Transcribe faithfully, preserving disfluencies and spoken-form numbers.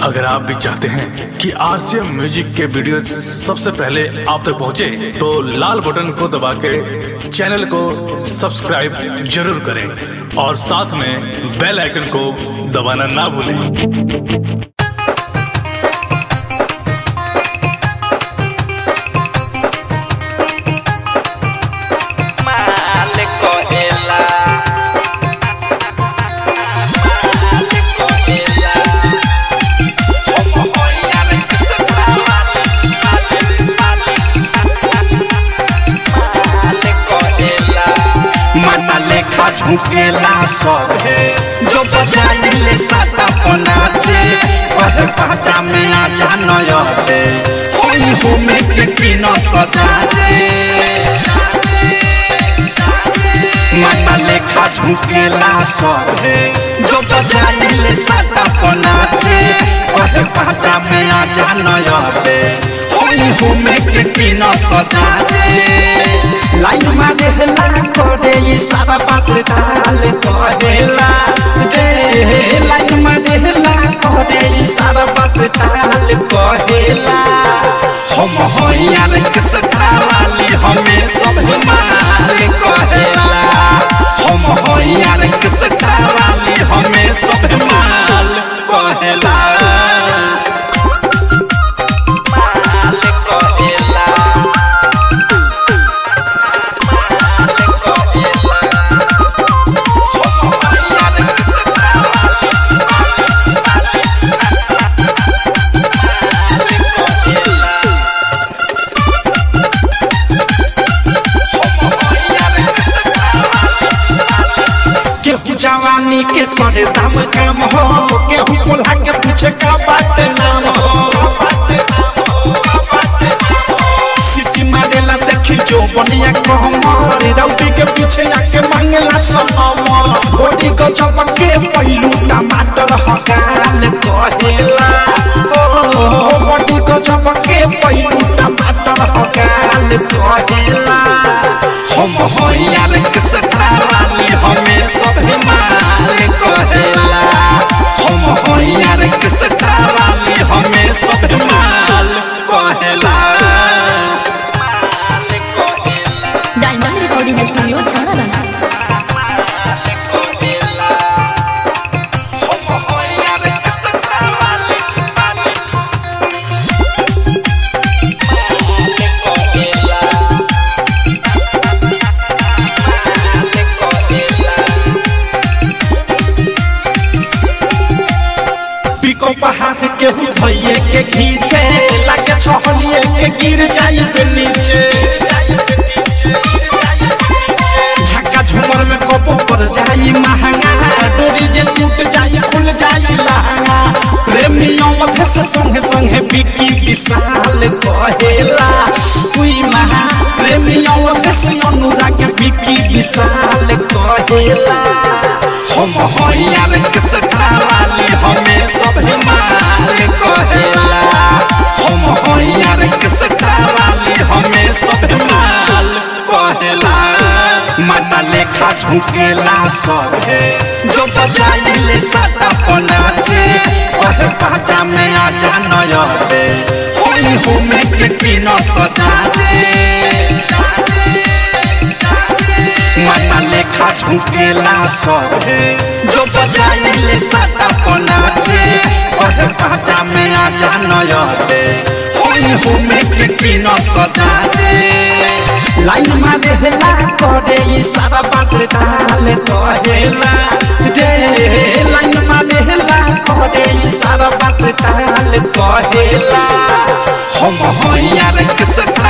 अगर आप भी चाहते हैं कि आरसीएम म्यूजिक के वीडियो सबसे पहले आप तक पहुंचे, तो लाल बटन को दबा के चैनल को सब्सक्राइब जरूर करें और साथ में बेल आइकन को दबाना ना भूलें। लेखा झुकेला सब है जो बजाइले साता पनाचे कहे पहचा में आ जानो यबे होई हो में के किनो सजाचे माना लेखा झुकेला सब है जो बजाइले साता पनाचे कहे पहचा में आ जानो यबे होई हो में के किनो सजाचे लाइन मारे हला करे इशारा बात डाल कहेला रे लाइन मारे हला करे इशारा बात डाल कहेला हम हो यार के सतावाली हमें सब माल कहेला हम हो यार के सतावाली हमें सब माल कहेला जवानी के करे दाम काम हो केहू बोला के पूछे का बात नाम हो सिटी मारेला देखी जो बनिया कहमर रौटी के पीछे आके मांगला सनम बॉडी को चपके पहलू टमाटर हकाल कहेला ओ बॉडी को चपके पहलू टमाटर हकाल कहेला हम हो यार के सतावाली हमें सब माल कहेला हम हो यार के सतावाली हमें सब माल कहेला डायमंड रिकॉर्डिंग स्टूडियो छाना हाथ के भैये के खींचे लाके छहलिए के गिर जाई पे नीचे झक्का झूमर में कपो पर जाई महंगा डोरी जे टूट जाई खुल जाई लहंगा प्रेमियों मथे से संगे संगे बिकी विशाल कहेला कोई महा प्रेमियों मथे से अनुराग बिकी विशाल कहेला हम हो यार के सतावाली हमें सब माल कहेला हम हो यार के सतावाली हमें सब माल कहेला माता लेखा झुकेला सब है जो बजाइले साता पनाचे कहे पहचा में आ जानो यबे होई हो में के किनो सजाचे माता लेखा झुकेला सब है जो बजाइले साता पनाचे कहे पहचा में आ जानो यबे होई हो में के किनो सजाचे लाइन मारे हला करे इशारा बात डाल कहेला रे लाइन मारे हला करे इशारा बात डाल कहेला हम हो यार के